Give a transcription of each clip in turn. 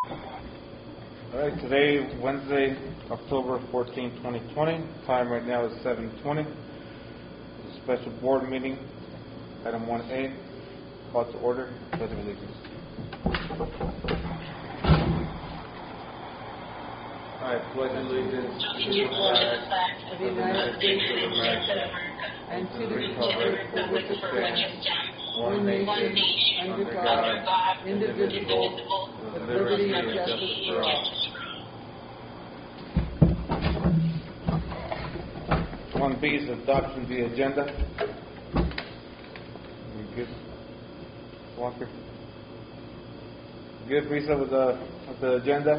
All right, today, Wednesday, October 14, 2020. Time right now is 7:20. It's a special board meeting. Item 1A, call to order, pledge of allegiance. I pledge allegiance to the flag of the United States of America and to the republic for which it stands, one nation, under God, indivisible, with liberty and justice for all. 1B is adoption of the agenda. We good, Walker? Good, Lisa, with the agenda?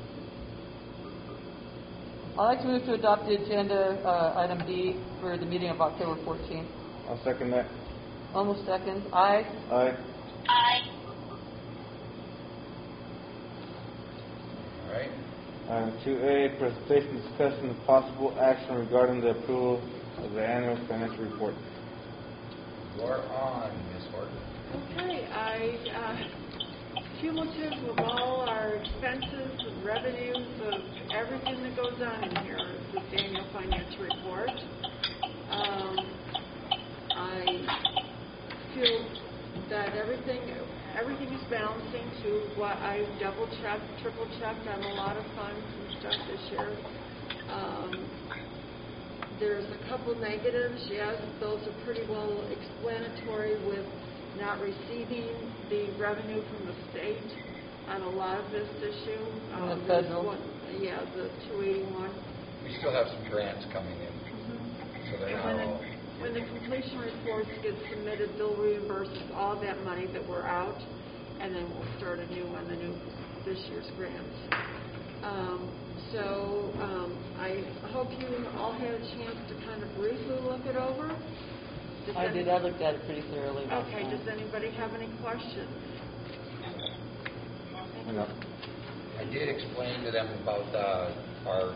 I'd like to move to adopt the agenda, item B, for the meeting of October 14th. I'll second that. Almost seconds. Aye. Aye. Aye. All right. Item 2A, presentation, discussion, and possible action regarding the approval of the annual financial report. You're on, Ms. Horton. Okay, cumulative of all our expenses and revenues of everything that goes on in here is this annual financial report. I feel that everything is balancing to what I double-checked, triple-checked on a lot of funds and stuff this year. There's a couple negatives, yes, those are pretty well explanatory with not receiving the revenue from the state on a lot of this issue. The federal? The 281. We still have some grants coming in, so they're not all... When the completion reports get submitted, they'll reimburse all that money that we're out, and then we'll start anew on this year's grants. I hope you all had a chance to kind of briefly look it over. I did. I looked at it pretty thoroughly. Okay. Does anybody have any questions? No. I did explain to them about our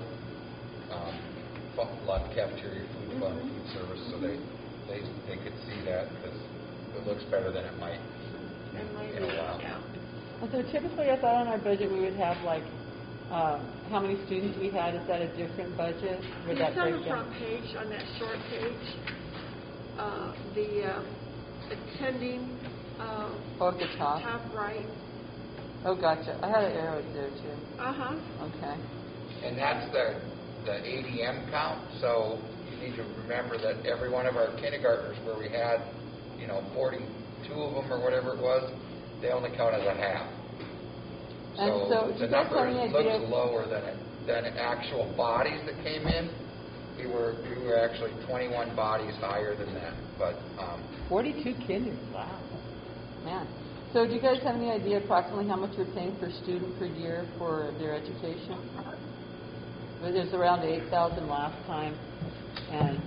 lot cafeteria food fund, food service, so they could see that because it looks better than it might in a while. Yeah. So typically, I thought on our budget we would have like how many students we had. Is that a different budget? Would that It's on break the down? front page, on that short page. The attending At the top. top right. Oh, gotcha. I had an arrow there too. Okay. And that's the ADM count, so you need to remember that every one of our kindergartners where we had, 42 of them or whatever it was, they only count as a half. And so the number looks lower than actual bodies that came in. We were actually 21 bodies higher than that, but 42 kinders. Wow, man. So do you guys have any idea approximately how much we're paying per student per year for their education? It was around 8,000 last time, and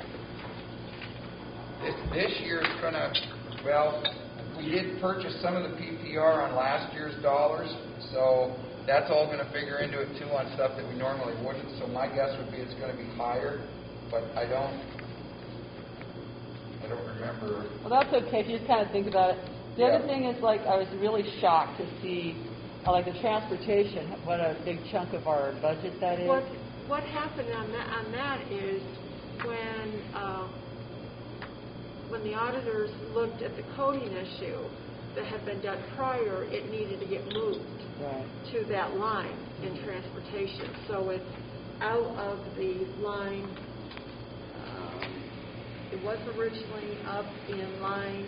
this year's gonna. Well, we did purchase some of the PPR on last year's dollars, so that's all going to figure into it too on stuff that we normally wouldn't. So my guess would be it's going to be higher, but I don't remember. Well, that's okay if you just kind of think about it. The other thing is, I was really shocked to see, the transportation, what a big chunk of our budget that is. What happened on that is when the auditors looked at the coding issue that had been done prior, it needed to get moved to that line in transportation. So it's out of the line. It was originally up in line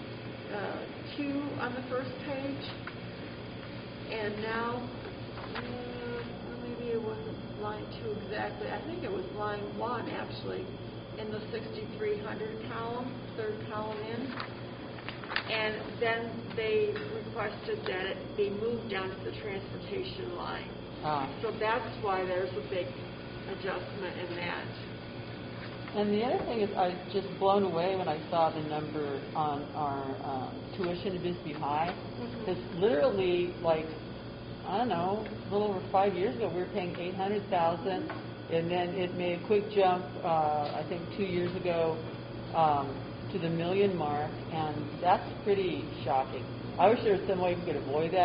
2 on the first page, and now maybe it wasn't line 2 exactly. I think it was line 1 actually in the 6,300 column, third column in. And then they requested that it be moved down to the transportation line. So that's why there's a big adjustment in that. And the other thing is, I was just blown away when I saw the number on our tuition at Bisbee High. Because literally, a little over 5 years ago, we were paying $800,000, and then it made a quick jump. I think 2 years ago to the $1 million mark, and that's pretty shocking. I wish there was some way we could avoid that.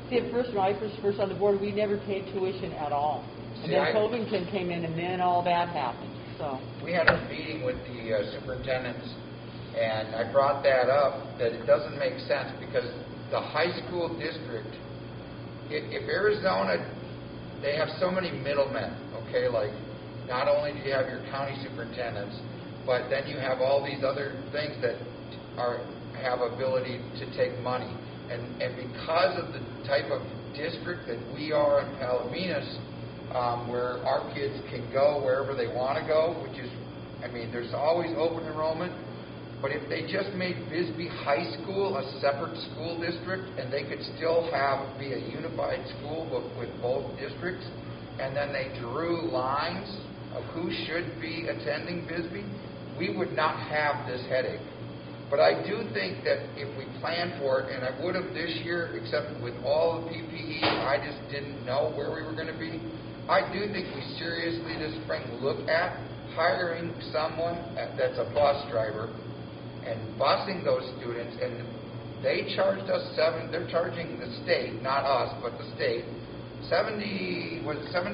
See, at first, when I was first on the board, we never paid tuition at all. And See, then Covington came in, and then all that happened, so. We had a meeting with the superintendents, and I brought that up, that it doesn't make sense, because the high school district, if Arizona, they have so many middlemen, okay, like, not only do you have your county superintendents, but then you have all these other things that have ability to take money. And because of the type of district that we are in Palominas, where our kids can go wherever they want to go, which is, I mean, there's always open enrollment, but if they just made Bisbee High School a separate school district, and they could still be a unified school with both districts, and then they drew lines of who should be attending Bisbee, we would not have this headache. But I do think that if we plan for it, and I would have this year, except with all the PPE, I just didn't know where we were going to be. I do think we seriously this spring look at hiring someone that's a bus driver and busing those students, and they charged us they're charging the state, not us, but the state, $76,000,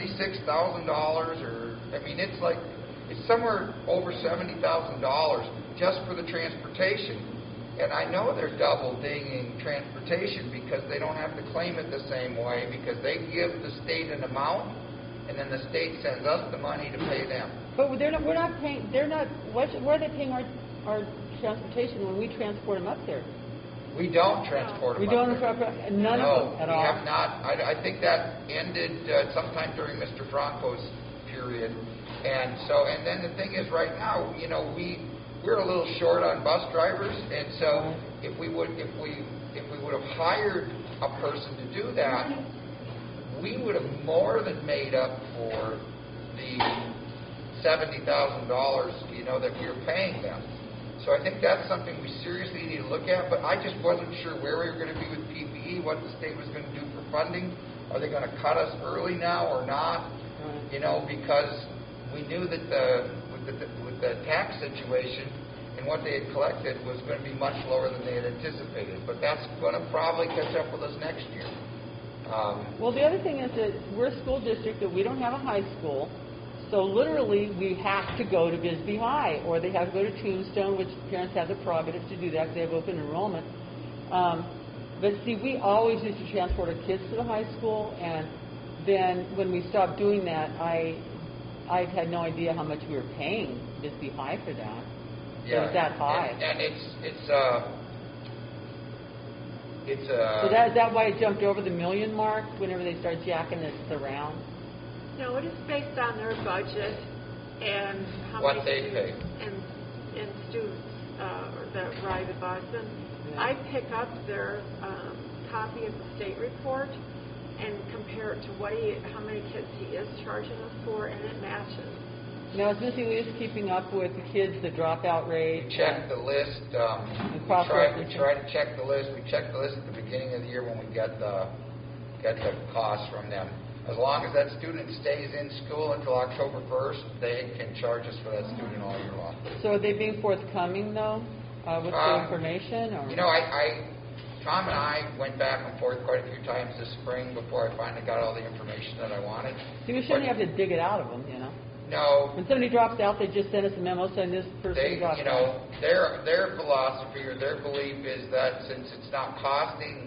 or, I mean, it's somewhere over $70,000 just for the transportation. And I know they're double dinging transportation because they don't have to claim it the same way, because they give the state an amount, and then the state sends us the money to pay them. But we're not paying, where are they paying our transportation when we transport them up there? We don't transport them up there. None of them at all? No, we have not. I think that ended sometime during Mr. Franco's period. And then the thing is, right now, you know, we're a little short on bus drivers, and so if we would have hired a person to do that, we would have more than made up for the $70,000, you know, that we were paying them. So I think that's something we seriously need to look at. But I just wasn't sure where we were going to be with PPE, what the state was going to do for funding. Are they going to cut us early now or not? You know, because we knew that with the tax situation and what they had collected was going to be much lower than they had anticipated. But that's going to probably catch up with us next year. Well, the other thing is that we're a school district that we don't have a high school, so literally we have to go to Bisbee High, or they have to go to Tombstone, which parents have the prerogative to do that because they have open enrollment. But see, we always used to transport our kids to the high school, and then when we stopped doing that, I had no idea how much we were paying Bisbee High for that. Yeah, it was that high. And so is that why it jumped over the $1 million mark whenever they started jacking this around? No, it is based on their budget and how what many they pay and students that ride the bus. And I pick up their copy of the state report and compare it to how many kids he is charging us for, and it matches. Now, is Missy Lee keeping up with the kids, the dropout rate? We check the list. We try to check the list. We check the list at the beginning of the year when we get the costs from them. As long as that student stays in school until October 1st, they can charge us for that student all year long. So are they being forthcoming, though, with the information? Or? You know, Tom and I went back and forth quite a few times this spring before I finally got all the information that I wanted. See, we shouldn't have to dig it out of them, you know. No. When somebody drops out, they just send us a memo saying this person dropped out. Their philosophy or their belief is that since it's not costing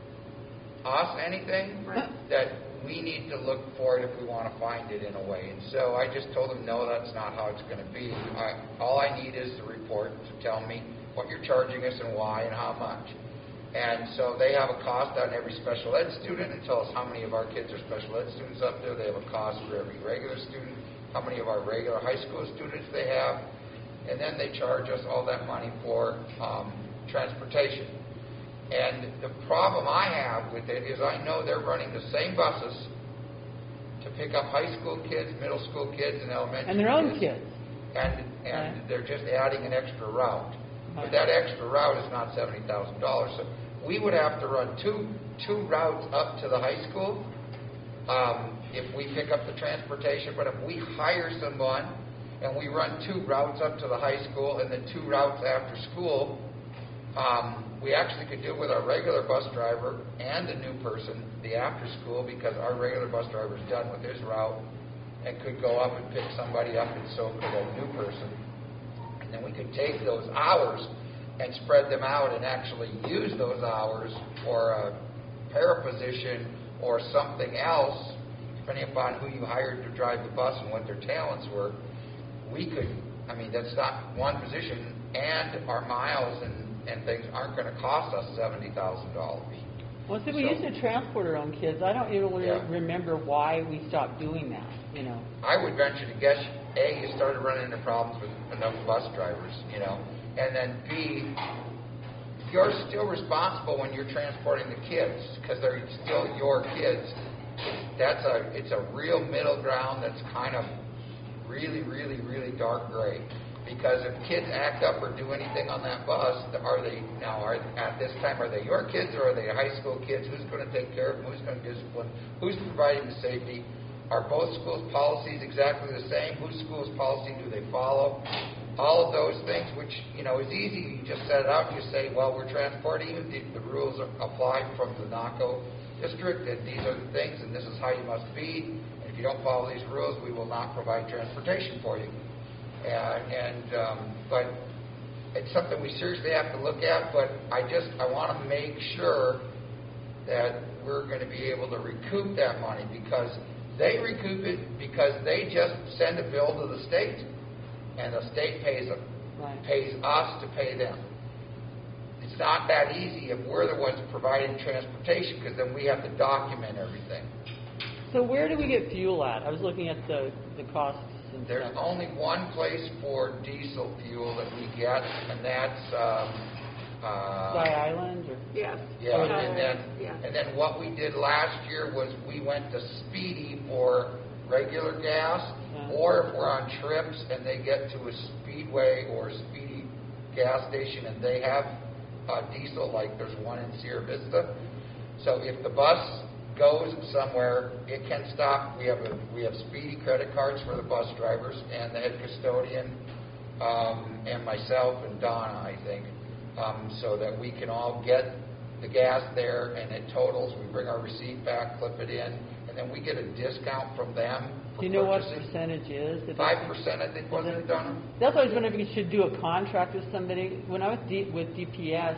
us anything, that we need to look for it if we want to find it in a way. And so I just told them, no, that's not how it's going to be. All I need is the report to tell me what you're charging us and why and how much. And so they have a cost on every special ed student and tell us how many of our kids are special ed students up there. They have a cost for every regular student, how many of our regular high school students they have, and then they charge us all that money for transportation. And the problem I have with it is I know they're running the same buses to pick up high school kids, middle school kids, and elementary and their own kids. And they're just adding an extra route. But that extra route is not $70,000. So we would have to run two routes up to the high school if we pick up the transportation. But if we hire someone and we run 2 routes up to the high school and then 2 routes after school, We actually could do it with our regular bus driver and a new person, the after school, because our regular bus driver's done with his route and could go up and pick somebody up, and so could a new person. And then we could take those hours and spread them out and actually use those hours for a para position or something else, depending upon who you hired to drive the bus and what their talents were. We could, I mean, that's not one position, and our miles and things aren't going to cost us $70,000. Well, see, we used to transport our own kids. I don't even remember why we stopped doing that, you know. I would venture to guess, A, you started running into problems with enough bus drivers, you know, and then B, you're still responsible when you're transporting the kids because they're still your kids. It's a real middle ground that's kind of really, really, really dark gray. Because if kids act up or do anything on that bus, at this time, are they your kids or are they high school kids? Who's going to take care of them? Who's going to discipline? Who's providing the safety? Are both schools' policies exactly the same? Whose school's policy do they follow? All of those things, which, you know, is easy. You just set it out and you say, well, we're transporting you. The rules apply from the NACO district, and these are the things, and this is how you must be. And if you don't follow these rules, we will not provide transportation for you. But it's something we seriously have to look at. But I want to make sure that we're going to be able to recoup that money, because they recoup it because they just send a bill to the state, and the state pays them, pays us to pay them. It's not that easy if we're the ones providing transportation, because then we have to document everything. So where do we get fuel at? I was looking at the costs. There's only one place for diesel fuel that we get, and that's Sky Island? Or? Yes. Yeah, and then what we did last year was we went to Speedy for regular gas, or if we're on trips and they get to a Speedway or a Speedy gas station and they have diesel, like there's one in Sierra Vista. So if the bus goes somewhere, it can stop. We have Speedy credit cards for the bus drivers and the head custodian, and myself and Donna, I think, so that we can all get the gas there, and it totals. We bring our receipt back, clip it in, and then we get a discount from them. Do you know what percentage is? 5%, I think, wasn't it, Donna? That's why I was wondering if we should do a contract with somebody. When I was with DPS,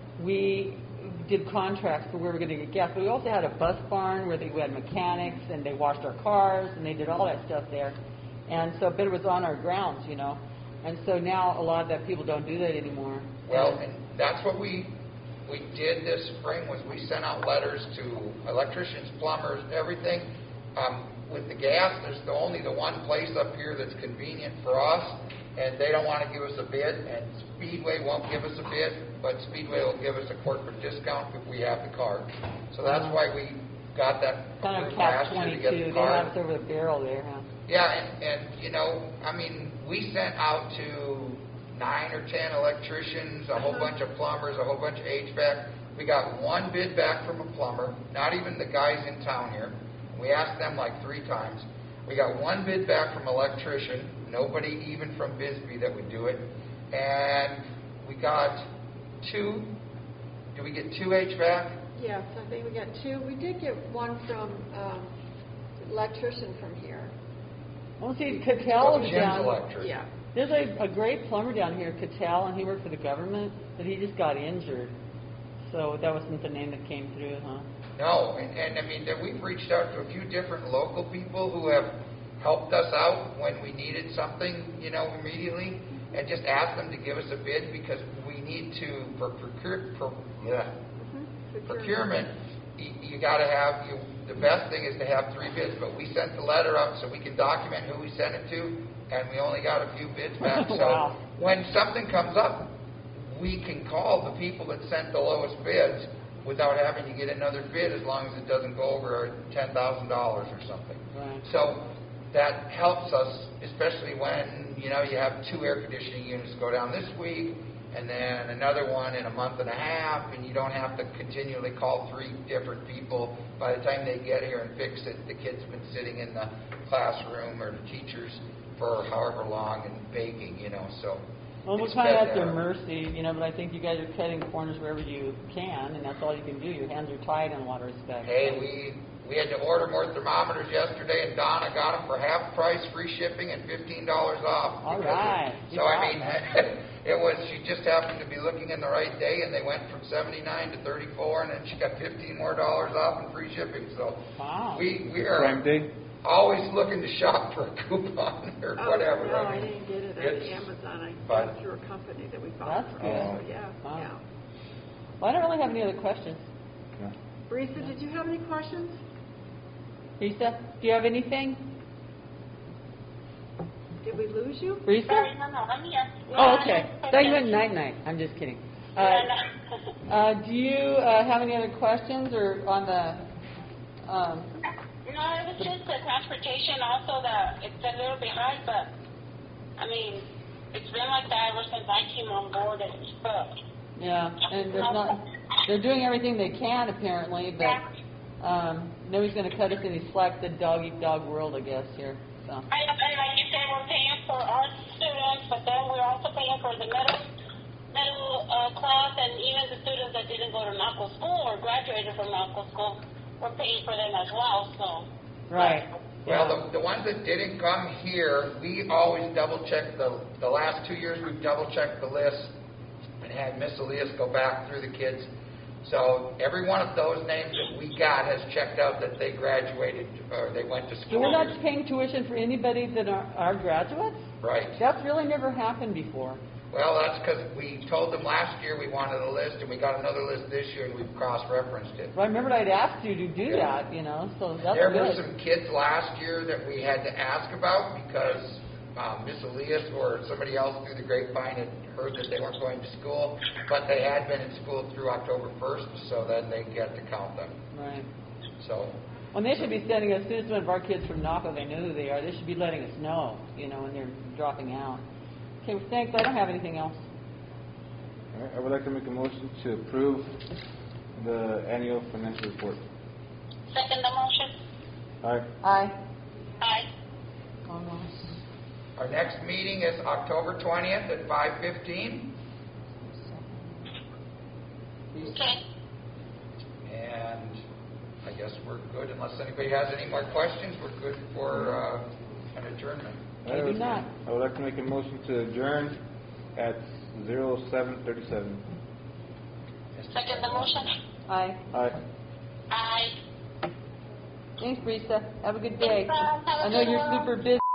we did contracts for where we're going to get gas, but we also had a bus barn where we had mechanics, and they washed our cars, and they did all that stuff there. And so, but it was on our grounds, you know. And so now a lot of that people don't do that anymore. Well, and that's what we did this spring, was we sent out letters to electricians, plumbers, everything. With the gas, there's only the one place up here that's convenient for us, and they don't want to give us a bid, and Speedway won't give us a bid, but Speedway will give us a corporate discount if we have the card. So that's why we got that kind of last year to get the Catch-22. They card. have it over the barrel there, huh? Yeah, and you know, I mean, we sent out to 9 or 10 electricians, a whole bunch of plumbers, a whole bunch of HVAC. We got one bid back from a plumber, not even the guys in town here. We asked them like 3 times. We got one bid back from electrician, nobody even from Bisbee that would do it. And we got 2. Did we get 2 HVAC? Yes, I think we got 2. We did get one from electrician from here. Well, see, Cattell was Jim's down. Electric. Yeah. There's a great plumber down here, Cattell, and he worked for the government, but he just got injured. So that wasn't the name that came through, huh? No, and I mean, we've reached out to a few different local people who have helped us out when we needed something, you know, immediately, and just asked them to give us a bid, because we need to, for procurement, you got to have, the best thing is to have 3 bids, but we sent the letter out so we can document who we sent it to, and we only got a few bids back. So Wow. when something comes up, we can call the people that sent the lowest bids without having to get another bid, as long as it doesn't go over $10,000 or something. Right. So that helps us, especially when, you know, you have 2 air conditioning units go down this week, and then another one in a month and a half, and you don't have to continually call 3 different people. By the time they get here and fix it, the kids have been sitting in the classroom, or the teachers, for however long and baking, you know. So Well, we're it's kind of been at their there. mercy, you know, but I think you guys are cutting corners wherever you can, and that's all you can do. Your hands are tied in a lot of respects. Hey, we had to order more thermometers yesterday, and Donna got them for half price, free shipping, and $15 off. All because right. of- So, I mean, it was, she just happened to be looking in the right day, and they went from 79 to 34, and then she got $15 more off and free shipping. So, Wow. we Prime are Day? always looking to shop for a coupon or whatever. No, I I mean, didn't get it on it's- Amazon. I but- got it through a company that we bought That's from. good. So, yeah, Wow. yeah. Well, I don't really have any other questions. No. Brisa, did you have any questions? Risa, do you have anything? Did we lose you? Risa? Sorry, no, I'm here. Oh, okay. Thought you meant night-night. I'm just kidding. Do you have any other questions or on the, No, it was just the transportation also that it's a little behind, but, I mean, it's been like that ever since I came on board. It's booked. yeah, and they're doing everything they can apparently, but nobody's going to cut us any slack, the dog-eat-dog world, I guess, here. So. And like you said, we're paying for our students, but then we're also paying for the middle class and even the students that didn't go to medical school or graduated from medical school. We're paying for them as well, so. Right. Well, the ones that didn't come here, we always double-check the last 2 years, we've double-checked the list and had Miss Elias go back through the kids. So every one of those names that we got has checked out that they graduated or they went to So school. we're not paying tuition for anybody that are graduates? Right. That's really never happened before. Well, that's because we told them last year we wanted a list, and we got another list this year, and we've cross-referenced it. Well, I remember I'd asked you to do Yeah. that, you know, so that's There good. were some kids last year that we had to ask about because Miss Elias or somebody else through the grapevine had heard that they weren't going to school, but they had been in school through October 1st, so then they get to count them. Right. So, Well, they should be sending us, as soon as one of our kids from Naco, they know who they are, they should be letting us know, you know, when they're dropping out. Okay, well, thanks. I don't have anything else. All right, I would like to make a motion to approve the annual financial report. Second the motion? All right. Aye. Aye. Almost. our next meeting is October 20th at 5:15, Okay. and I guess we're good unless anybody has any more questions. We're good for an adjournment. I do not. I would like to make a motion to adjourn at 07:37. Second the motion? Aye. All right. Aye. Thanks, Brisa. Have a good day. Thanks, Bob. Have a I know good you're one. super busy.